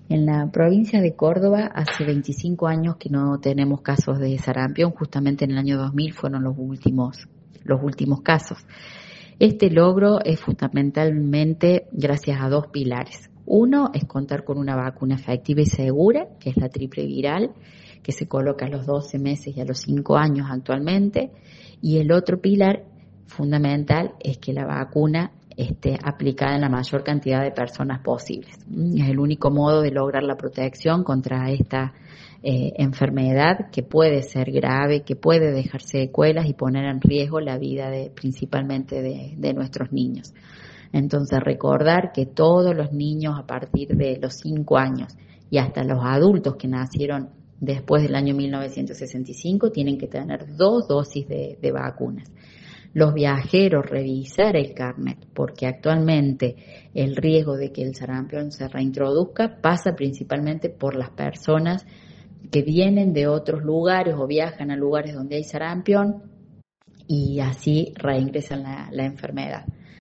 En la provincia de Córdoba hace 25 años que no tenemos casos de sarampión, justamente en el año 2000 fueron los últimos casos. Este logro es fundamentalmente gracias a dos pilares. Uno es contar con una vacuna efectiva y segura, que es la triple viral, que se coloca a los 12 meses y a los 5 años actualmente. Y el otro pilar fundamental es que la vacuna esté aplicada en la mayor cantidad de personas posibles. Es el único modo de lograr la protección contra esta enfermedad que puede ser grave, que puede dejar secuelas y poner en riesgo la vida principalmente de nuestros niños. Entonces, recordar que todos los niños a partir de los 5 años y hasta los adultos que nacieron después del año 1965 tienen que tener 2 dosis de vacunas. Los viajeros, revisar el carnet, porque actualmente el riesgo de que el sarampión se reintroduzca pasa principalmente por las personas que vienen de otros lugares o viajan a lugares donde hay sarampión y así reingresan la enfermedad.